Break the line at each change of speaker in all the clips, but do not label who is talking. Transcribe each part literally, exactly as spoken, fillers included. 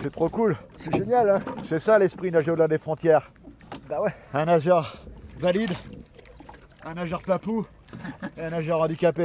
C'est trop cool, c'est génial, hein. C'est ça l'esprit nageur au-delà des frontières. Bah ouais. Un nageur valide, un nageur papou et un nageur handicapé.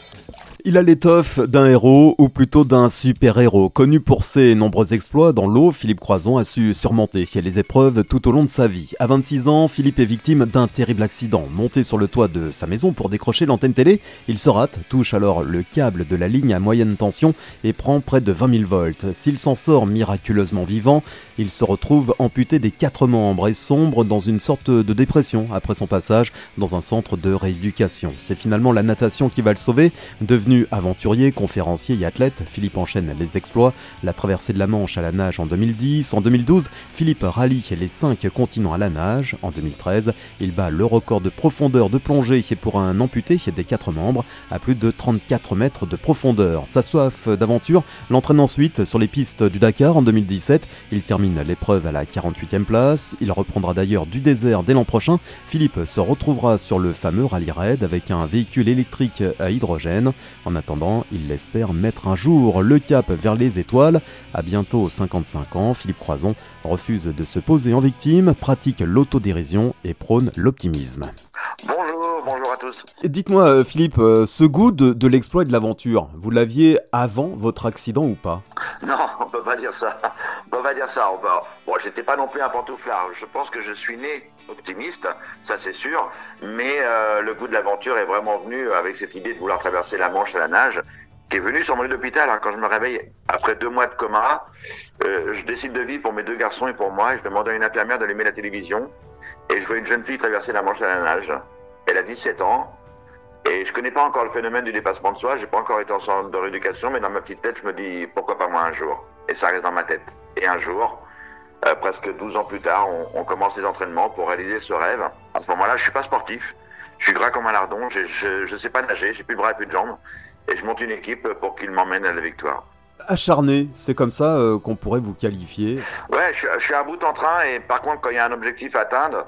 Il a l'étoffe d'un héros, ou plutôt d'un super-héros. Connu pour ses nombreux exploits dans l'eau, Philippe Croizon a su surmonter les épreuves tout au long de sa vie. À vingt-six ans, Philippe est victime d'un terrible accident. Monté sur le toit de sa maison pour décrocher l'antenne télé, il se rate, touche alors le câble de la ligne à moyenne tension et prend près de vingt mille volts. S'il s'en sort miraculeusement vivant, il se retrouve amputé des quatre membres et sombre dans une sorte de dépression après son passage dans un centre de rééducation. C'est finalement la natation qui va le sauver. Devenu aventurier, conférencier et athlète, Philippe enchaîne les exploits, la traversée de la Manche à la nage en deux mille dix. En deux mille douze, Philippe rallie les cinq continents à la nage. En deux mille treize, il bat le record de profondeur de plongée pour un amputé des quatre membres à plus de trente-quatre mètres de profondeur. Sa soif d'aventure l'entraîne ensuite sur les pistes du Dakar en deux mille dix-sept. Il termine l'épreuve à la quarante-huitième place. Il reprendra d'ailleurs du désert dès l'an prochain. Philippe se retrouvera sur le fameux Rallye Raid avec un véhicule électrique à hydrogène. En attendant, il espère mettre un jour le cap vers les étoiles. À bientôt cinquante-cinq ans, Philippe Croizon refuse de se poser en victime, pratique l'autodérision et prône l'optimisme.
Bonjour, bonjour à tous.
Dites-moi Philippe, ce goût de, de l'exploit et de l'aventure, vous l'aviez avant votre accident ou pas ?
Non, on peut pas dire ça. On peut pas dire ça. On peut... Bon, j'étais pas non plus un pantouflard. Je pense que je suis né optimiste, ça c'est sûr. Mais euh, le goût de l'aventure est vraiment venu avec cette idée de vouloir traverser la Manche à la nage, qui est venue sur mon lit d'hôpital. Hein, quand je me réveille après deux mois de coma, euh, je décide de vivre pour mes deux garçons et pour moi. Et je demande à une infirmière de d'allumer la télévision. Et je vois une jeune fille traverser la Manche à la nage. Elle a dix-sept ans. Et je connais pas encore le phénomène du dépassement de soi. J'ai pas encore été en centre de rééducation, mais dans ma petite tête, je me dis pourquoi pas moi un jour. Et ça reste dans ma tête. Et un jour, euh, presque douze ans plus tard, on, on commence les entraînements pour réaliser ce rêve. À ce moment-là, je suis pas sportif. Je suis gras comme un lardon. Je, je, je sais pas nager. J'ai plus de bras et plus de jambes. Et je monte une équipe pour qu'ils m'emmènent à la victoire.
Acharné, c'est comme ça euh, qu'on pourrait vous qualifier.
Ouais, je, je suis un bout en train et par contre, quand il y a un objectif à atteindre,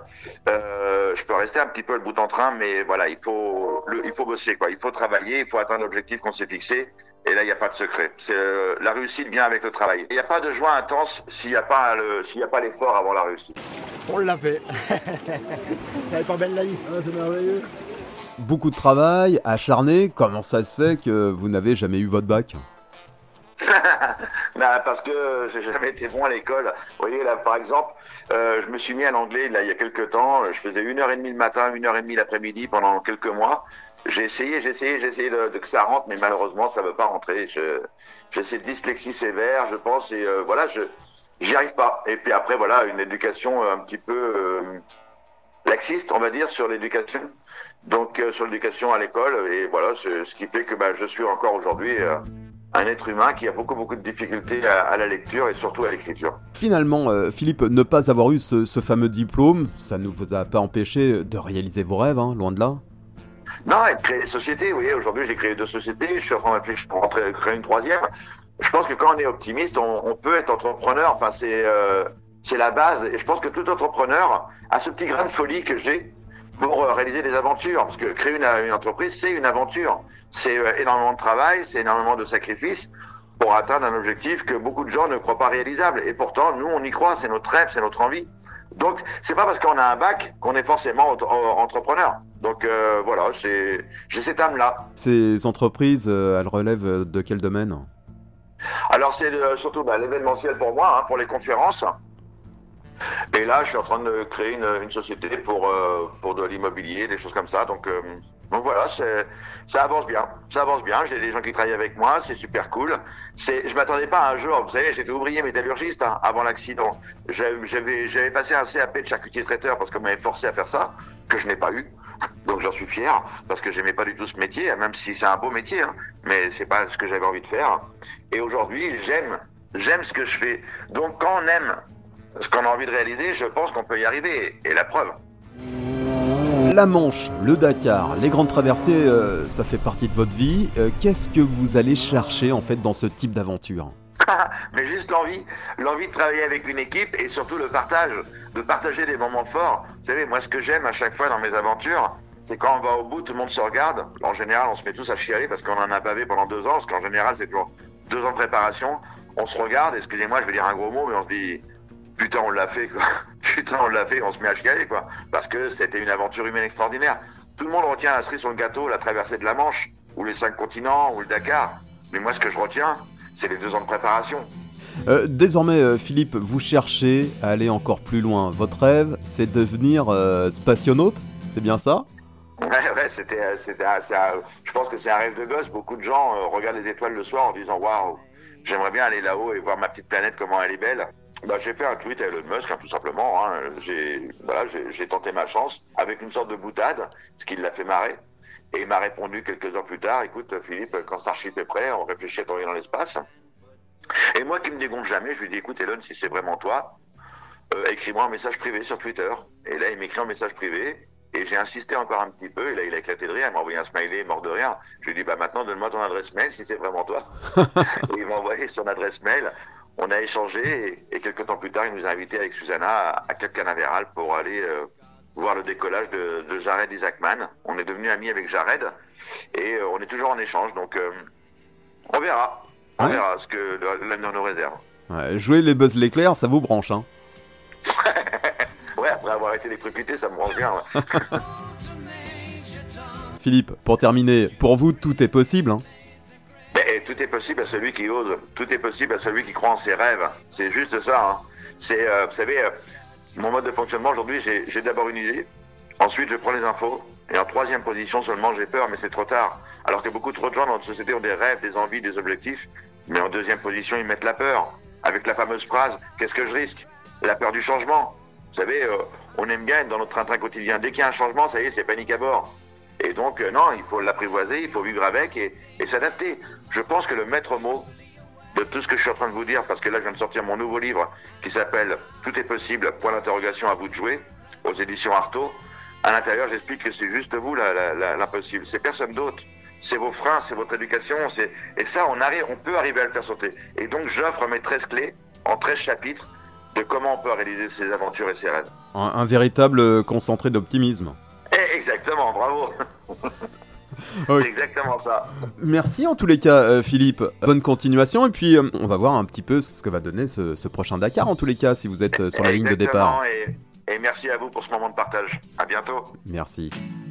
euh, je peux rester un petit peu le bout en train, mais voilà, il faut, le, il faut bosser, quoi. Il faut travailler, il faut atteindre l'objectif qu'on s'est fixé. Et là, il n'y a pas de secret. C'est, euh, la réussite vient avec le travail. Il n'y a pas de joie intense s'il n'y a pas le, s'il n'y a pas l'effort avant la réussite.
On l'a fait. Elle est pas belle la vie, hein, c'est merveilleux.
Beaucoup de travail, acharné. Comment ça se fait que vous n'avez jamais eu votre bac ?
Non, parce que j'ai jamais été bon à l'école. Vous voyez, là, par exemple, euh, je me suis mis à l'anglais là, il y a quelques temps. Je faisais une heure et demie le matin, une heure et demie l'après-midi pendant quelques mois. J'ai essayé, j'ai essayé, j'ai essayé de, de que ça rentre, mais malheureusement, ça ne veut pas rentrer. Je, j'ai cette dyslexie sévère, je pense, et euh, voilà, je j'y arrive pas. Et puis après, voilà, une éducation un petit peu euh, laxiste, on va dire, sur l'éducation. Donc, euh, sur l'éducation à l'école, et voilà, c'est, ce qui fait que bah, je suis encore aujourd'hui euh, un être humain qui a beaucoup beaucoup de difficultés à, à la lecture et surtout à l'écriture.
Finalement, euh, Philippe, ne pas avoir eu ce, ce fameux diplôme, ça ne vous a pas empêché de réaliser vos rêves, hein, loin de là ?
Non, et de créer des sociétés, vous voyez, aujourd'hui j'ai créé deux sociétés, je suis en train de réfléchir pour rentrer, créer une troisième. Je pense que quand on est optimiste, on, on peut être entrepreneur, enfin c'est, euh, c'est la base, et je pense que tout entrepreneur a ce petit grain de folie que j'ai pour euh, réaliser des aventures, parce que créer une, une entreprise, c'est une aventure, c'est euh, énormément de travail, c'est énormément de sacrifices pour atteindre un objectif que beaucoup de gens ne croient pas réalisable, et pourtant nous on y croit, c'est notre rêve, c'est notre envie. Donc c'est pas parce qu'on a un bac qu'on est forcément entrepreneur. Donc euh, voilà, c'est, j'ai cette âme-là.
Ces entreprises, euh, elles relèvent de quel domaine ?
Alors c'est euh, surtout bah, l'événementiel pour moi, hein, pour les conférences. Et là, je suis en train de créer une, une société pour euh, pour de l'immobilier, des choses comme ça. Donc euh, donc voilà, c'est, ça avance bien, ça avance bien. J'ai des gens qui travaillent avec moi, c'est super cool. C'est, je m'attendais pas à un jour, vous savez, j'étais ouvrier métallurgiste hein, avant l'accident. J'avais, j'avais, j'avais passé un C A P de charcutier traiteur parce qu'on m'avait forcé à faire ça, que je n'ai pas eu. Donc j'en suis fier parce que j'aimais pas du tout ce métier, même si c'est un beau métier, hein, mais c'est pas ce que j'avais envie de faire. Et aujourd'hui, j'aime, j'aime ce que je fais. Donc quand on aime ce qu'on a envie de réaliser, je pense qu'on peut y arriver. Et la preuve.
La Manche, le Dakar, les grandes traversées, euh, ça fait partie de votre vie. Euh, qu'est-ce que vous allez chercher en fait dans ce type d'aventure ?
Mais juste l'envie, l'envie de travailler avec une équipe et surtout le partage, de partager des moments forts. Vous savez, moi ce que j'aime à chaque fois dans mes aventures, c'est quand on va au bout, tout le monde se regarde. En général, on se met tous à chialer parce qu'on en a bavé pendant deux ans, parce qu'en général, c'est toujours deux ans de préparation. on se regarde, excusez-moi, je vais dire un gros mot, mais on se dit, putain, on l'a fait, quoi. Putain, on l'a fait, on se met à chialer, quoi. Parce que c'était une aventure humaine extraordinaire. Tout le monde retient la cerise sur le gâteau, la traversée de la Manche, ou les cinq continents, ou le Dakar. Mais moi, ce que je retiens, c'est les deux ans de préparation.
Euh, désormais, euh, Philippe, vous cherchez à aller encore plus loin. Votre rêve, c'est de devenir euh, spationaute, c'est bien ça ?
Ouais, ouais, c'était, c'était, c'est un, je pense que c'est un rêve de gosse. Beaucoup de gens euh, regardent les étoiles le soir en disant waouh, j'aimerais bien aller là-haut et voir ma petite planète, comment elle est belle. Bah, j'ai fait un tweet à Elon Musk, hein, tout simplement. Hein. J'ai, voilà, j'ai, j'ai tenté ma chance avec une sorte de boutade, ce qui l'a fait marrer. Et il m'a répondu quelques heures plus tard, écoute Philippe, quand Starship est prêt, on réfléchit à t'envoyer dans l'espace. Et moi qui me dégonfle jamais, je lui dis écoute Elon, si c'est vraiment toi, euh, écris-moi un message privé sur Twitter. Et là, il m'écrit un message privé. Et j'ai insisté encore un petit peu, et là il a éclaté de rire, il m'a envoyé un smiley mort de rire. Je lui ai dit, bah maintenant donne-moi ton adresse mail si c'est vraiment toi. Et il m'a envoyé son adresse mail, on a échangé, et, et quelques temps plus tard, il nous a invités avec Susanna à, à Cap Canaveral pour aller euh, voir le décollage de, de Jared Isaacman. On est devenus amis avec Jared, et euh, on est toujours en échange, donc euh, on verra, on
ouais.
verra ce que l'avenir nous réserve.
Ouais, jouer les Buzz l'éclair, ça vous branche, hein.
Ouais, après avoir été électrocuté, ça me branche bien. Ouais.
Philippe, pour terminer, pour vous, tout est possible, hein.
Mais tout est possible à celui qui ose. Tout est possible à celui qui croit en ses rêves. C'est juste ça. Hein. C'est, euh, vous savez, euh, mon mode de fonctionnement aujourd'hui, j'ai, j'ai d'abord une idée. Ensuite, je prends les infos. Et en troisième position seulement, j'ai peur, mais c'est trop tard. Alors que beaucoup trop de gens dans notre société ont des rêves, des envies, des objectifs. Mais en deuxième position, ils mettent la peur. Avec la fameuse phrase « Qu'est-ce que je risque ?» La peur du changement. Vous savez, euh, on aime bien être dans notre train-train quotidien. Dès qu'il y a un changement, ça y est, c'est panique à bord. Et donc, euh, non, il faut l'apprivoiser, il faut vivre avec et, et s'adapter. Je pense que le maître mot de tout ce que je suis en train de vous dire, parce que là, je viens de sortir mon nouveau livre qui s'appelle « Tout est possible, point d'interrogation, à vous de jouer » aux éditions Artaud. À l'intérieur, j'explique que c'est juste vous, la, la, la, l'impossible. C'est personne d'autre. C'est vos freins, c'est votre éducation. C'est... Et ça, on, arrive, on peut arriver à le faire sauter. Et donc, j'offre mes treize clés en treize chapitres de comment on peut réaliser ses aventures et ses rêves.
Un, un véritable concentré d'optimisme.
Eh, exactement, bravo.
Okay.
C'est exactement ça.
Merci en tous les cas, euh, Philippe. Bonne continuation. Et puis, euh, on va voir un petit peu ce que va donner ce, ce prochain Dakar, en tous les cas, si vous êtes euh, sur la
exactement,
ligne de départ.
Et, et merci à vous pour ce moment de partage. À bientôt.
Merci.